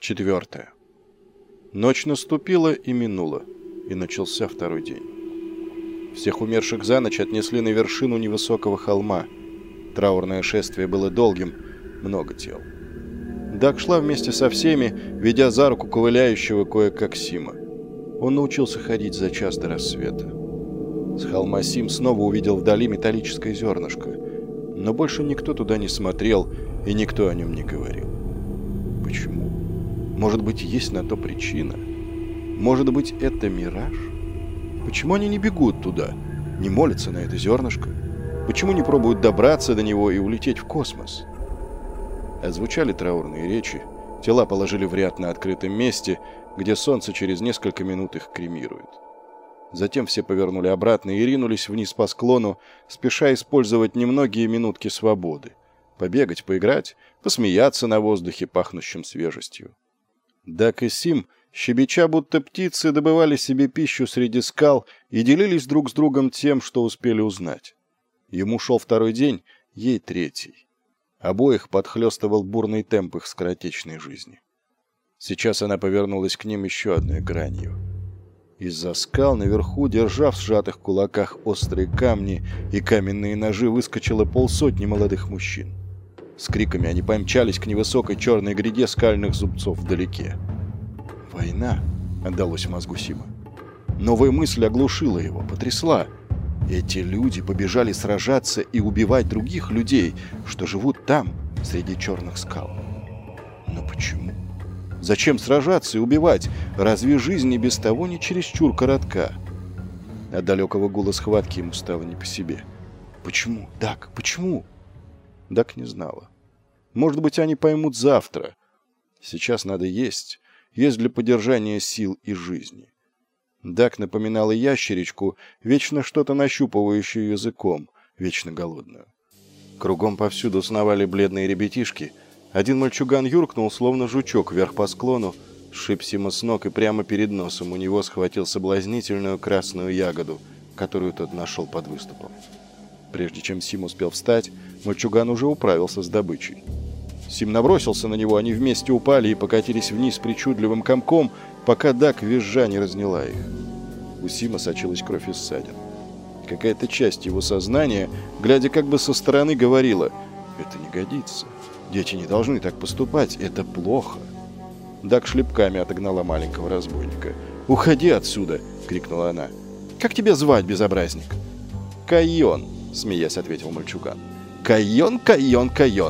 4. Ночь наступила и минула, и начался второй день. Всех умерших за ночь отнесли на вершину невысокого холма. Траурное шествие было долгим, много тел. Даг шла вместе со всеми, ведя за руку ковыляющего кое-как Сима. Он научился ходить за час до рассвета. С холма Сим снова увидел вдали металлическое зернышко, но больше никто туда не смотрел, и никто о нем не говорил. Почему? Может быть, есть на то причина? Может быть, это мираж? Почему они не бегут туда, не молятся на это зернышко? Почему не пробуют добраться до него и улететь в космос? Отзвучали траурные речи, тела положили в ряд на открытом месте, где солнце через несколько минут их кремирует. Затем все повернули обратно и ринулись вниз по склону, спеша использовать немногие минутки свободы. Побегать, поиграть, посмеяться на воздухе, пахнущем свежестью. Даг и Сим, щебеча будто птицы, добывали себе пищу среди скал и делились друг с другом тем, что успели узнать. Ему шел второй день, ей третий. Обоих подхлестывал бурный темп их скоротечной жизни. Сейчас она повернулась к ним еще одной гранью. Из-за скал наверху, держа в сжатых кулаках острые камни и каменные ножи, выскочило полсотни молодых мужчин. С криками они помчались к невысокой черной гряде скальных зубцов вдалеке. «Война!» — отдалось в мозгу Сима. Новая мысль оглушила его, потрясла. Эти люди побежали сражаться и убивать других людей, что живут там, среди черных скал. Но почему? Зачем сражаться и убивать? Разве жизнь и без того не чересчур коротка? От далекого гула схватки ему стало не по себе. Почему? Даг, почему? Даг не знала. Может быть, они поймут завтра. Сейчас надо есть. Есть для поддержания сил и жизни. Даг напоминала ящеричку, вечно что-то нащупывающую языком, вечно голодную. Кругом повсюду сновали бледные ребятишки. Один мальчуган юркнул, словно жучок, вверх по склону, сшиб Сима с ног и прямо перед носом у него схватил соблазнительную красную ягоду, которую тот нашел под выступом. Прежде чем Сим успел встать, мальчуган уже управился с добычей. Сим набросился на него, они вместе упали и покатились вниз причудливым комком, пока Даг визжа не разняла их. У Сима сочилась кровь из ссадин. Какая-то часть его сознания, глядя как бы со стороны, говорила: «Это не годится. Дети не должны так поступать. Это плохо». Даг шлепками отогнала маленького разбойника. «Уходи отсюда!» — крикнула она. «Как тебя звать, безобразник?» «Кайон», — смеясь ответил мальчуган. «Кайон, Кайон, Кайон!»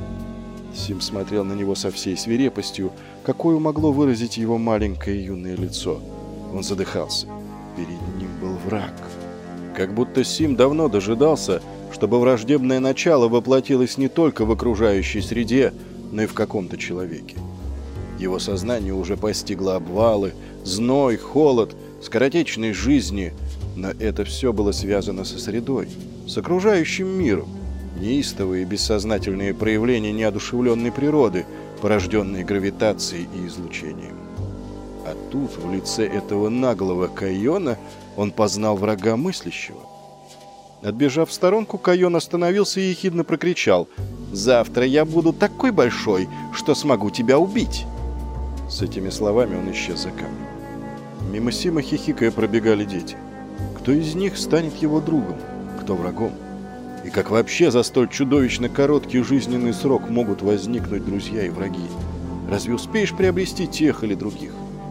Сим смотрел на него со всей свирепостью, какую могло выразить его маленькое юное лицо. Он задыхался. Перед ним был враг. Как будто Сим давно дожидался, чтобы враждебное начало воплотилось не только в окружающей среде, но и в каком-то человеке. Его сознание уже постигло обвалы, зной, холод, скоротечной жизни, но это все было связано со средой, с окружающим миром. Неистовые бессознательные проявления неодушевленной природы, порожденные гравитацией и излучением. А тут, в лице этого наглого Кайона, он познал врага мыслящего. Отбежав в сторонку, Кайон остановился и ехидно прокричал: «Завтра я буду такой большой, что смогу тебя убить!» С этими словами он исчез за камнем. Мимо Сима, хихикая, пробегали дети. Кто из них станет его другом, кто врагом? И как вообще за столь чудовищно короткий жизненный срок могут возникнуть друзья и враги? Разве успеешь приобрести тех или других?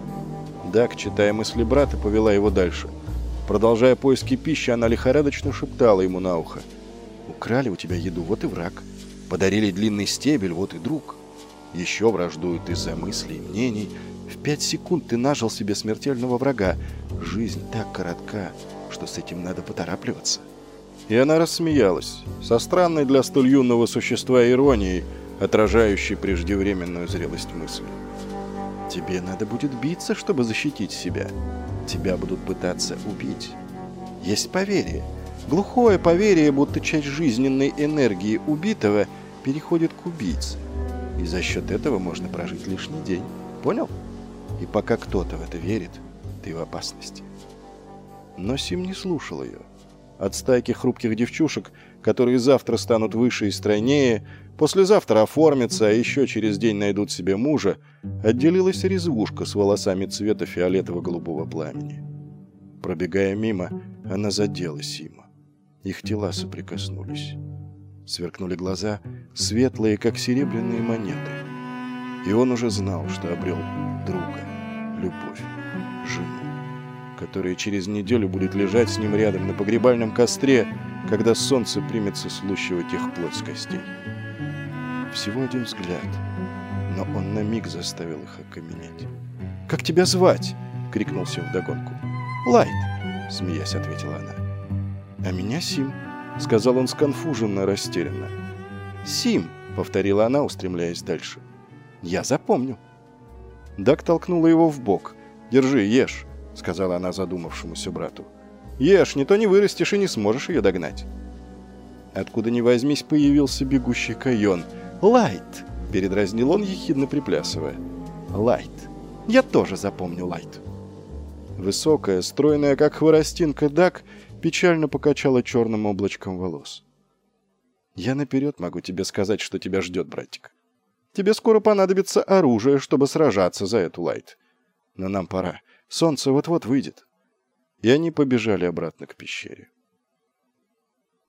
Даг, читая мысли брата, повела его дальше. Продолжая поиски пищи, она лихорадочно шептала ему на ухо: «Украли у тебя еду, вот и враг. Подарили длинный стебель, вот и друг. Еще враждуют из-за мыслей и мнений. В 5 секунд ты нажил себе смертельного врага. Жизнь так коротка, что с этим надо поторапливаться». И она рассмеялась, со странной для столь юного существа иронией, отражающей преждевременную зрелость мысли. «Тебе надо будет биться, чтобы защитить себя. Тебя будут пытаться убить. Есть поверье, глухое поверье, будто часть жизненной энергии убитого переходит к убийце. И за счет этого можно прожить лишний день. Понял? И пока кто-то в это верит, ты в опасности». Но Сим не слушал ее. От стайки хрупких девчушек, которые завтра станут выше и стройнее, Послезавтра оформятся, а еще через день найдут себе мужа, отделилась резвушка с волосами цвета фиолетово-голубого пламени. Пробегая мимо, она задела Сима. Их тела соприкоснулись. Сверкнули глаза, светлые, как серебряные монеты. И он уже знал, что обрел друга, любовь, жену, которая через неделю будет лежать с ним рядом на погребальном костре, когда солнце примется слущивать их плоть с костей. Всего один взгляд, но он на миг заставил их окаменеть. «Как тебя звать?» — крикнул Сим вдогонку. «Лайт», — смеясь ответила она. «А меня Сим», — сказал он сконфуженно, растерянно. «Сим», — повторила она, устремляясь дальше. «Я запомню». Даг толкнула его в бок. «Держи, ешь», — сказала она задумавшемуся брату. «Ешь, не то не вырастешь и не сможешь ее догнать». Откуда ни возьмись, появился бегущий Кайон. «Лайт!» — передразнил он, ехидно приплясывая. «Лайт! Я тоже запомню Лайт!» Высокая, стройная, как хворостинка, Даг печально покачала черным облачком волос. «Я наперед могу тебе сказать, что тебя ждет, братик. Тебе скоро понадобится оружие, чтобы сражаться за эту Лайт. Но нам пора. Солнце вот-вот выйдет». И они побежали обратно к пещере.